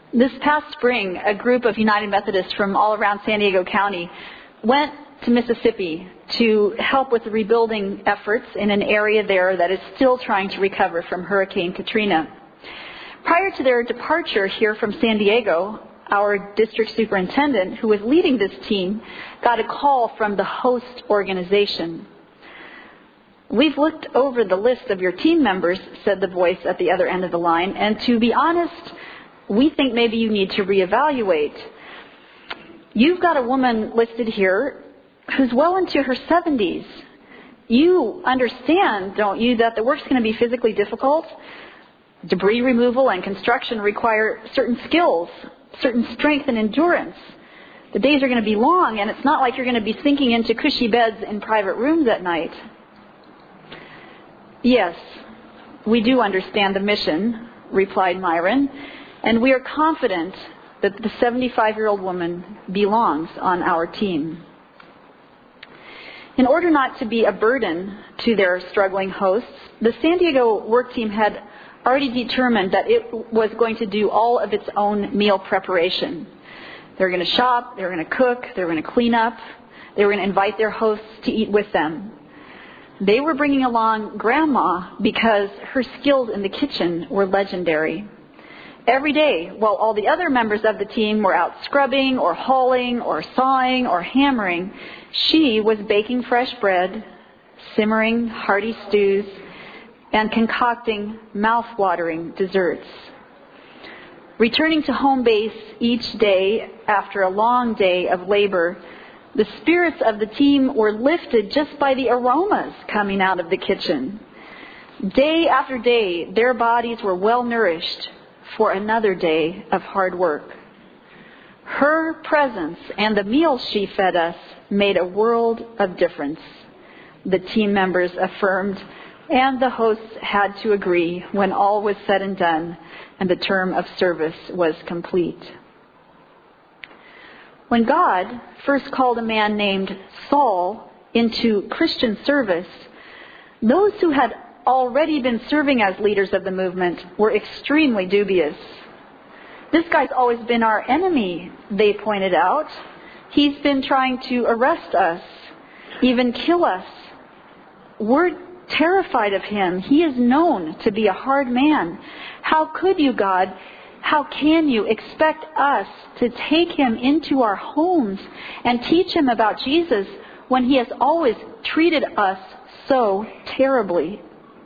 This past spring, a group of United Methodists from all around San Diego County went to Mississippi to help with the rebuilding efforts in an area there that is still trying to recover from Hurricane Katrina. Prior to their departure here from San Diego, our district superintendent, who was leading this team, got a call from the host organization. "We've looked over the list of your team members," said the voice at the other end of the line, "and to be honest, we think maybe you need to reevaluate. You've got a woman listed here who's well into her 70s. You understand, don't you, that the work's going to be physically difficult? Debris removal and construction require certain skills, certain strength and endurance. The days are going to be long, and it's not like you're going to be sinking into cushy beds in private rooms at night." "Yes, we do understand the mission," replied Myron, "and we are confident that the 75-year-old woman belongs on our team." In order not to be a burden to their struggling hosts, the San Diego work team had already determined that it was going to do all of its own meal preparation. They were going to shop, they were going to cook, they were going to clean up, they were going to invite their hosts to eat with them. They were bringing along Grandma because her skills in the kitchen were legendary. Every day, while all the other members of the team were out scrubbing or hauling or sawing or hammering, she was baking fresh bread, simmering hearty stews, and concocting mouth-watering desserts. Returning to home base each day after a long day of labor, the spirits of the team were lifted just by the aromas coming out of the kitchen. Day after day, their bodies were well nourished for another day of hard work. Her presence and the meals she fed us made a world of difference, the team members affirmed, and the hosts had to agree when all was said and done and the term of service was complete. When God first called a man named Saul into Christian service, those who had already been serving as leaders of the movement were extremely dubious. "This guy's always been our enemy," they pointed out. "He's been trying to arrest us, even kill us. We're terrified of him. He is known to be a hard man. How could you, God? How can you expect us to take him into our homes and teach him about Jesus when he has always treated us so terribly?"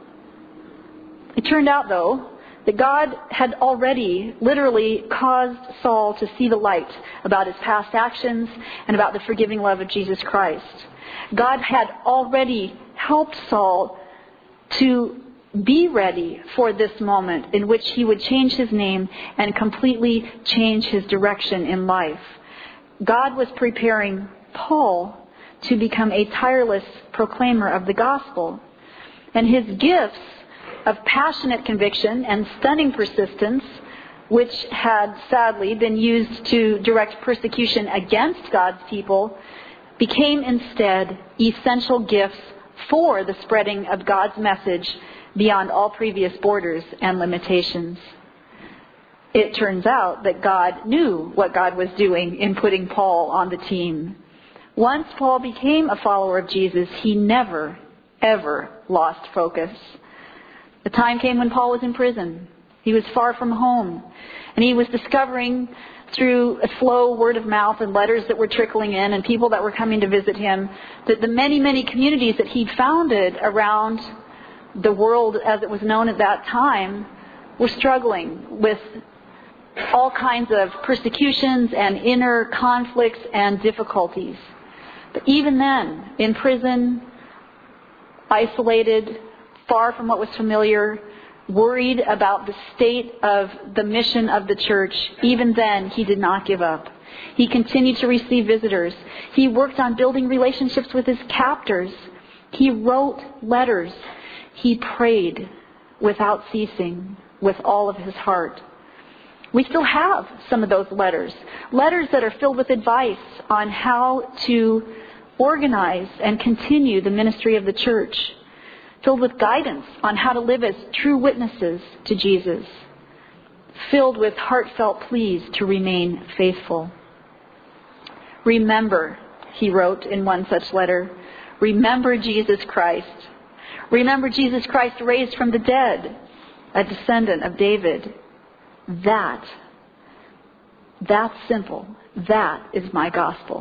It turned out, though, that God had already literally caused Saul to see the light about his past actions and about the forgiving love of Jesus Christ. God had already helped Saul to be ready for this moment in which he would change his name and completely change his direction in life. God was preparing Paul to become a tireless proclaimer of the gospel. And his gifts of passionate conviction and stunning persistence, which had sadly been used to direct persecution against God's people, became instead essential gifts for the spreading of God's message beyond all previous borders and limitations. It turns out that God knew what God was doing in putting Paul on the team. Once Paul became a follower of Jesus, he never, ever lost focus. The time came when Paul was in prison. He was far from home. And he was discovering through a slow word of mouth and letters that were trickling in and people that were coming to visit him, that the many, many communities that he'd founded around the world as it was known at that time were struggling with all kinds of persecutions and inner conflicts and difficulties. But even then, in prison, isolated, far from what was familiar, worried about the state of the mission of the church, even then he did not give up. He continued to receive visitors. He worked on building relationships with his captors. He wrote letters. He prayed without ceasing with all of his heart. We still have some of those letters that are filled with advice on how to organize and continue the ministry of the church, filled with guidance on how to live as true witnesses to Jesus. filled with heartfelt pleas to remain faithful. Remember, he wrote in one such letter, remember Jesus Christ. Remember Jesus Christ raised from the dead, a descendant of David. That's simple. That is my gospel.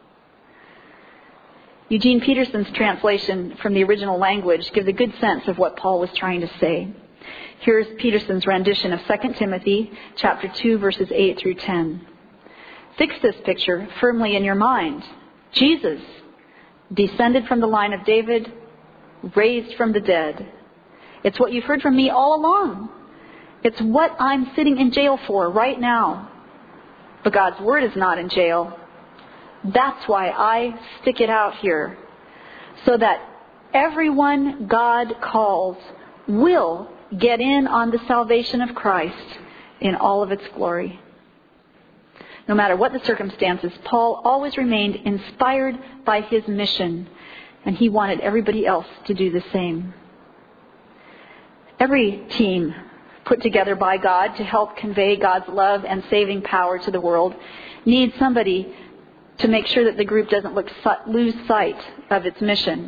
Eugene Peterson's translation from the original language gives a good sense of what Paul was trying to say. Here's Peterson's rendition of 2 Timothy chapter 2, verses 8 through 10. Fix this picture firmly in your mind. Jesus, descended from the line of David, raised from the dead. It's what you've heard from me all along. It's what I'm sitting in jail for right now. But God's word is not in jail. That's why I stick it out here. So that everyone God calls will get in on the salvation of Christ in all of its glory. No matter what the circumstances, Paul always remained inspired by his mission, and he wanted everybody else to do the same. Every team put together by God to help convey God's love and saving power to the world needs somebody to make sure that the group doesn't lose sight of its mission.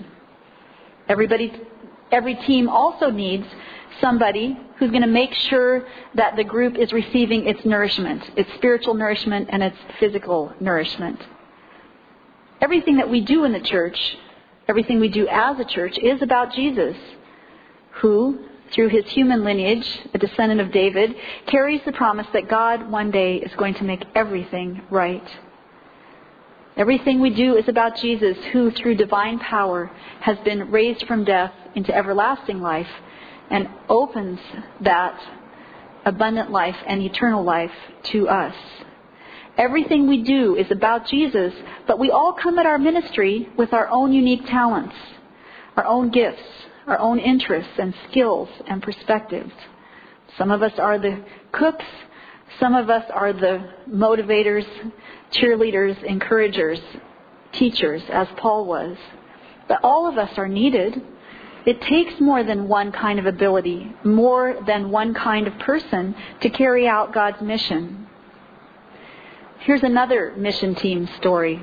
Every team also needs somebody who's going to make sure that the group is receiving its nourishment, its spiritual nourishment and its physical nourishment. Everything that we do in the church, everything we do as a church is about Jesus, who, through his human lineage, a descendant of David, carries the promise that God one day is going to make everything right. Everything we do is about Jesus, who through divine power has been raised from death into everlasting life and opens that abundant life and eternal life to us. Everything we do is about Jesus, but we all come at our ministry with our own unique talents, our own gifts, our own interests and skills and perspectives. Some of us are the cooks, some of us are the motivators, cheerleaders, encouragers, teachers, as Paul was. But all of us are needed. It takes more than one kind of ability, more than one kind of person to carry out God's mission. Here's another mission team story.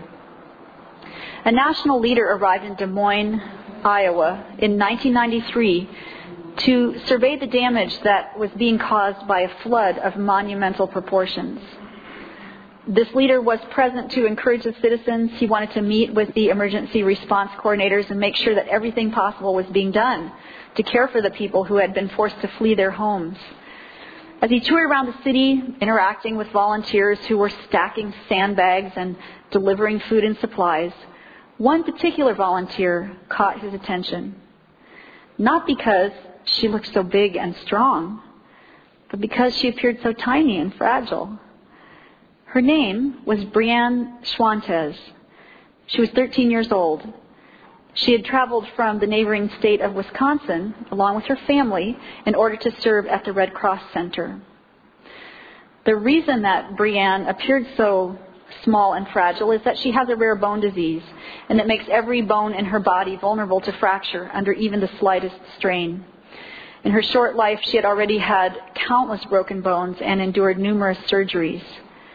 A national leader arrived in Des Moines, Iowa in 1993 to survey the damage that was being caused by a flood of monumental proportions. This leader was present to encourage the citizens. He wanted to meet with the emergency response coordinators and make sure that everything possible was being done to care for the people who had been forced to flee their homes. As he toured around the city, interacting with volunteers who were stacking sandbags and delivering food and supplies, one particular volunteer caught his attention. Not because she looked so big and strong, but because she appeared so tiny and fragile. Her name was Brianne Schwantes. She was 13 years old. She had traveled from the neighboring state of Wisconsin, along with her family, in order to serve at the Red Cross Center. The reason that Brianne appeared so small and fragile is that she has a rare bone disease, and it makes every bone in her body vulnerable to fracture under even the slightest strain. In her short life, she had already had countless broken bones and endured numerous surgeries.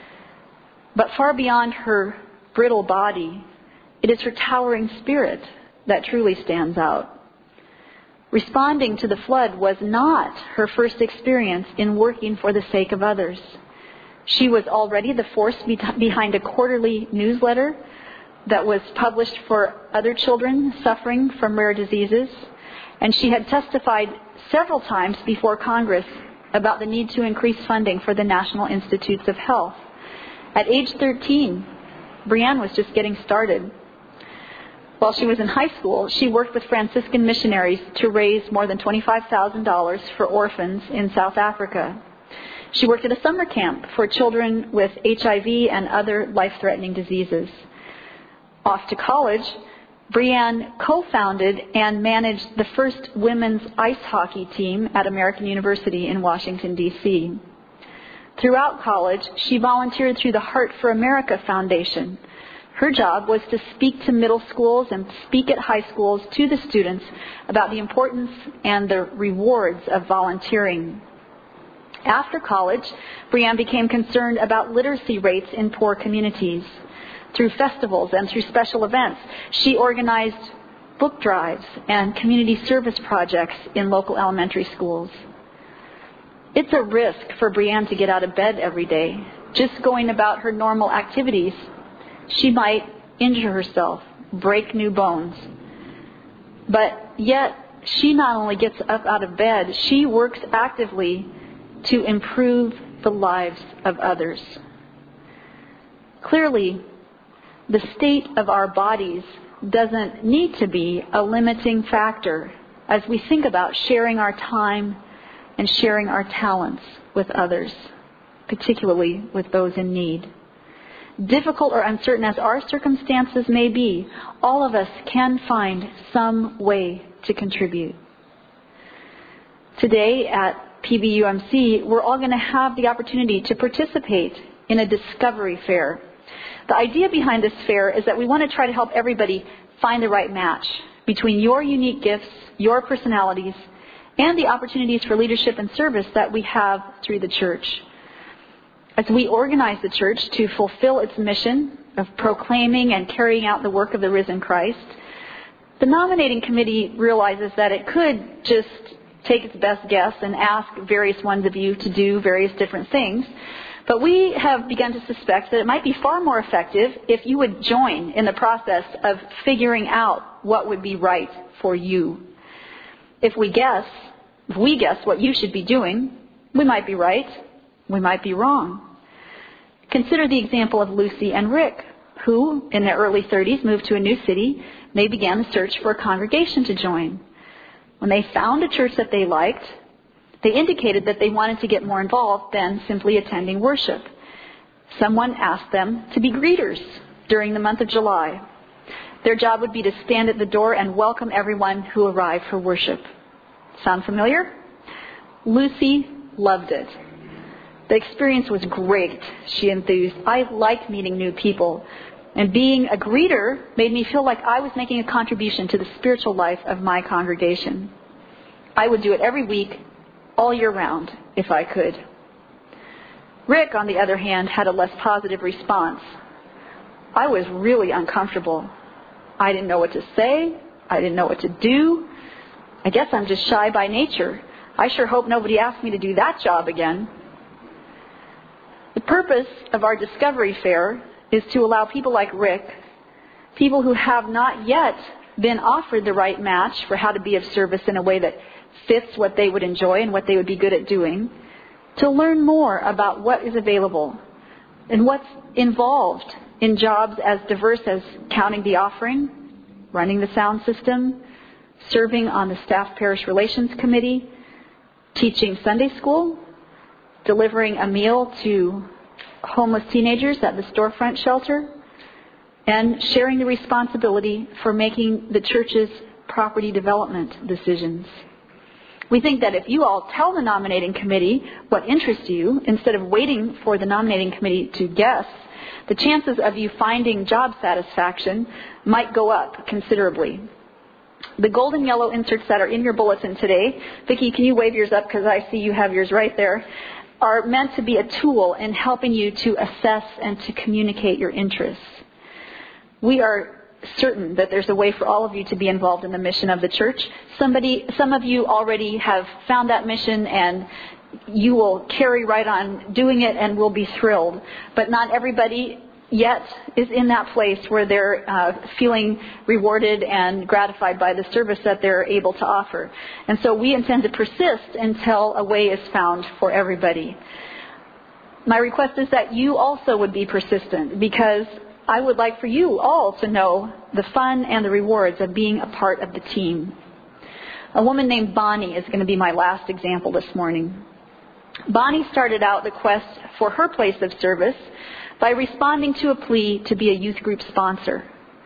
But far beyond her brittle body, it is her towering spirit that truly stands out. Responding to the flood was not her first experience in working for the sake of others. She was already the force behind a quarterly newsletter that was published for other children suffering from rare diseases, and she had testified several times before Congress about the need to increase funding for the National Institutes of Health. At age 13, Brianne was just getting started. While she was in high school, she worked with Franciscan missionaries to raise more than $25,000 for orphans in South Africa. She worked at a summer camp for children with HIV and other life-threatening diseases. Off to college, Brianne co-founded and managed the first women's ice hockey team at American University in Washington, D.C. Throughout college, she volunteered through the Heart for America Foundation. Her job was to speak to middle schools and speak at high schools to the students about the importance and the rewards of volunteering. After college, Brianne became concerned about literacy rates in poor communities. Through festivals and through special events, she organized book drives and community service projects in local elementary schools. It's a risk for Brianne to get out of bed every day. Just going about her normal activities, she might injure herself, break new bones. But yet, she not only gets up out of bed, she works actively to improve the lives of others. Clearly, the state of our bodies doesn't need to be a limiting factor as we think about sharing our time and sharing our talents with others, particularly with those in need. Difficult or uncertain as our circumstances may be, all of us can find some way to contribute. Today at PBUMC, we're all going to have the opportunity to participate in a discovery fair. The idea behind this fair is that we want to try to help everybody find the right match between your unique gifts, your personalities, and the opportunities for leadership and service that we have through the church. As we organize the church to fulfill its mission of proclaiming and carrying out the work of the risen Christ, the nominating committee realizes that it could just take its best guess and ask various ones of you to do various different things. But we have begun to suspect that it might be far more effective if you would join in the process of figuring out what would be right for you. If we guess what you should be doing, we might be right, we might be wrong. Consider the example of Lucy and Rick, who, in their early 30s, moved to a new city. They began the search for a congregation to join. When they found a church that they liked, they indicated that they wanted to get more involved than simply attending worship. Someone asked them to be greeters during the month of July. Their job would be to stand at the door and welcome everyone who arrived for worship. Sound familiar? Lucy loved it. The experience was great, she enthused. I liked meeting new people. And being a greeter made me feel like I was making a contribution to the spiritual life of my congregation. I would do it every week, all year round, if I could. Rick, on the other hand, had a less positive response. I was really uncomfortable. I didn't know what to say. I didn't know what to do. I guess I'm just shy by nature. I sure hope nobody asks me to do that job again. The purpose of our discovery fair is to allow people like Rick, people who have not yet been offered the right match for how to be of service in a way that fits what they would enjoy and what they would be good at doing, to learn more about what is available and what's involved in jobs as diverse as counting the offering, running the sound system, serving on the staff parish relations committee, teaching Sunday school, delivering a meal to homeless teenagers at the storefront shelter, and sharing the responsibility for making the church's property development decisions. We think that if you all tell the nominating committee what interests you, instead of waiting for the nominating committee to guess, the chances of you finding job satisfaction might go up considerably. The gold and yellow inserts that are in your bulletin today, Vicki, can you wave yours up because I see you have yours right there, are meant to be a tool in helping you to assess and to communicate your interests. We are certain that there's a way for all of you to be involved in the mission of the church. Some of you already have found that mission and you will carry right on doing it and will be thrilled. But not everybody yet is in that place where they're feeling rewarded and gratified by the service that they're able to offer. And so we intend to persist until a way is found for everybody. My request is that you also would be persistent, because I would like for you all to know the fun and the rewards of being a part of the team. A woman named Bonnie is going to be my last example this morning. Bonnie started out the quest for her place of service by responding to a plea to be a youth group sponsor.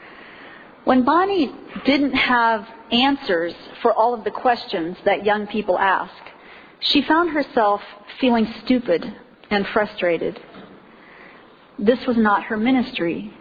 When Bonnie didn't have answers for all of the questions that young people ask, she found herself feeling stupid and frustrated. This was not her ministry.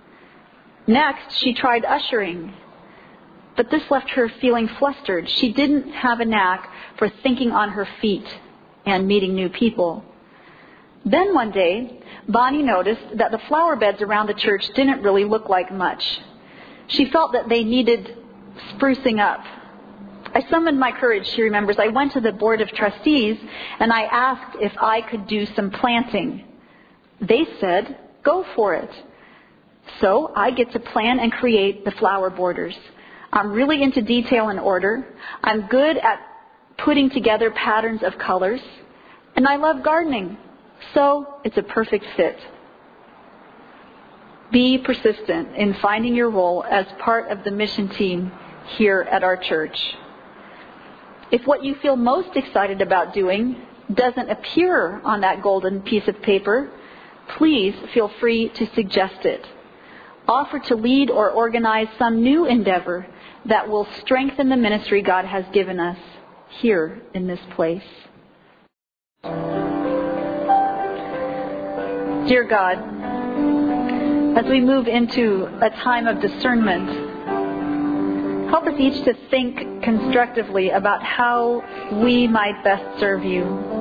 Next, she tried ushering, but this left her feeling flustered. She didn't have a knack for thinking on her feet and meeting new people. Then one day, Bonnie noticed that the flower beds around the church didn't really look like much. She felt that they needed sprucing up. I summoned my courage, she remembers. I went to the board of trustees and I asked if I could do some planting. They said, go for it. So I get to plan and create the flower borders. I'm really into detail and order. I'm good at putting together patterns of colors. And I love gardening. So it's a perfect fit. Be persistent in finding your role as part of the mission team here at our church. If what you feel most excited about doing doesn't appear on that golden piece of paper, please feel free to suggest it. Offer to lead or organize some new endeavor that will strengthen the ministry God has given us here in this place. Dear God, as we move into a time of discernment, help us each to think constructively about how we might best serve you.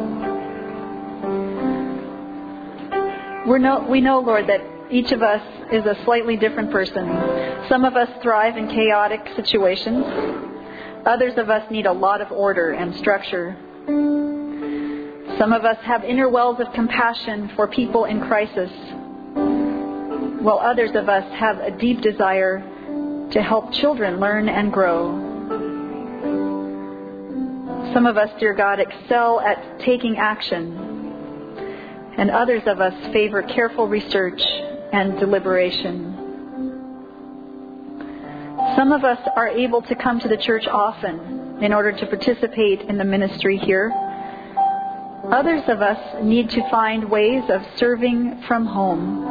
We know, Lord, that each of us is a slightly different person. Some of us thrive in chaotic situations. Others of us need a lot of order and structure. Some of us have inner wells of compassion for people in crisis, while others of us have a deep desire to help children learn and grow. Some of us, dear God, excel at taking action, and others of us favor careful research and deliberation. Some of us are able to come to the church often in order to participate in the ministry here. Others of us need to find ways of serving from home.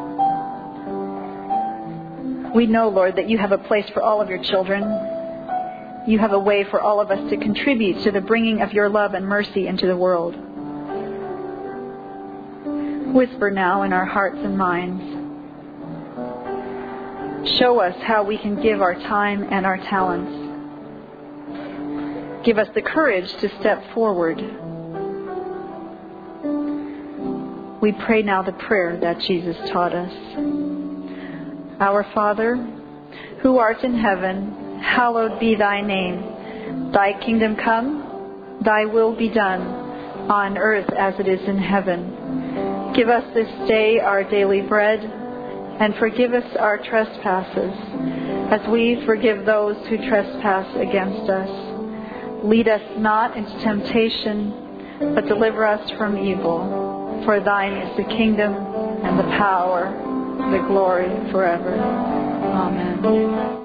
We know, Lord, that you have a place for all of your children. You have a way for all of us to contribute to the bringing of your love and mercy into the world. Whisper now in our hearts and minds. Show us how we can give our time and our talents. Give us the courage to step forward. We pray now the prayer that Jesus taught us. Our Father, who art in heaven, hallowed be thy name. Thy kingdom come, thy will be done, on earth as it is in heaven. Give us this day our daily bread, and forgive us our trespasses, as we forgive those who trespass against us. Lead us not into temptation, but deliver us from evil. For thine is the kingdom, and the power, the glory forever. Amen.